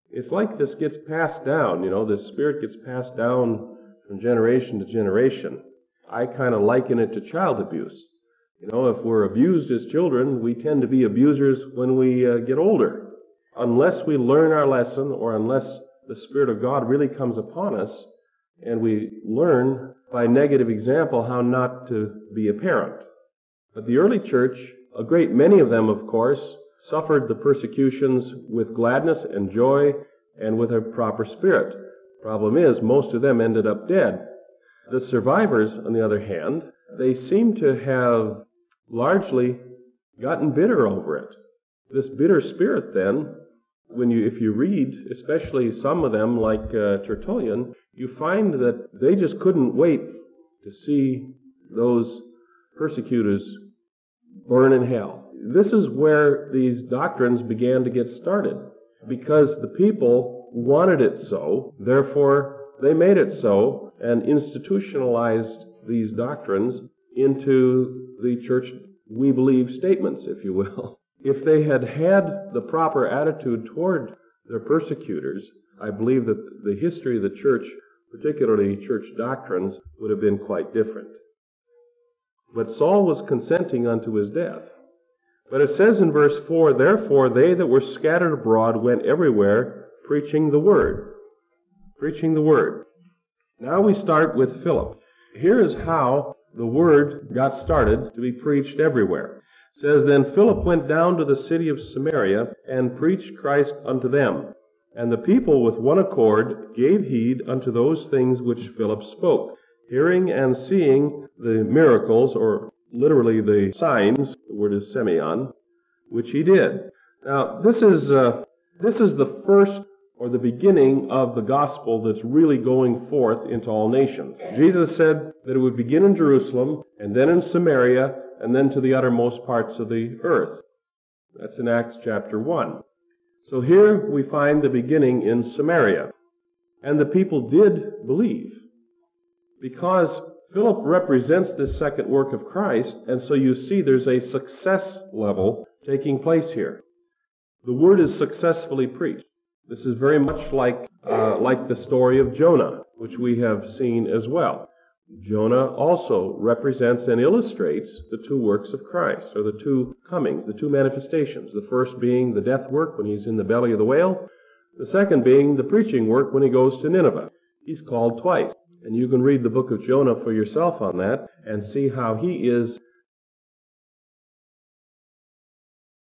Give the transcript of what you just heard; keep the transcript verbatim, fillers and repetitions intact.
It's like this gets passed down, you know, this spirit gets passed down from generation to generation. I kind of liken it to child abuse. You know, if we're abused as children, we tend to be abusers when we uh, get older. Unless we learn our lesson, or unless the Spirit of God really comes upon us, and we learn by negative example how not to be a parent. But the early church, a great many of them, of course, suffered the persecutions with gladness and joy and with a proper spirit. Problem is, most of them ended up dead. The survivors, on the other hand, they seem to have largely gotten bitter over it. This bitter spirit, then, when you, if you read, especially some of them like uh, Tertullian, you find that they just couldn't wait to see those persecutors burn in hell. This is where these doctrines began to get started, because the people wanted it so, therefore they made it so and institutionalized these doctrines into the church we believe statements, if you will. If they had had the proper attitude toward their persecutors, I believe that the history of the church, particularly church doctrines, would have been quite different. But Saul was consenting unto his death. But it says in verse four, therefore they that were scattered abroad went everywhere preaching the word. Preaching the word. Now we start with Philip. Here is how the word got started to be preached everywhere. It says, then Philip went down to the city of Samaria and preached Christ unto them. And the people with one accord gave heed unto those things which Philip spoke, hearing and seeing the miracles, or literally the signs, the word is semeion, which he did. Now, this is uh, this is the first or the beginning of the gospel that's really going forth into all nations. Jesus said that it would begin in Jerusalem, and then in Samaria, and then to the uttermost parts of the earth. That's in Acts chapter one. So here we find the beginning in Samaria. And the people did believe, because Philip represents this second work of Christ, and so you see there's a success level taking place here. The word is successfully preached. This is very much like uh, like the story of Jonah, which we have seen as well. Jonah also represents and illustrates the two works of Christ, or the two comings, the two manifestations. The first being the death work when he's in the belly of the whale. The second being the preaching work when he goes to Nineveh. He's called twice. And you can read the book of Jonah for yourself on that and see how he is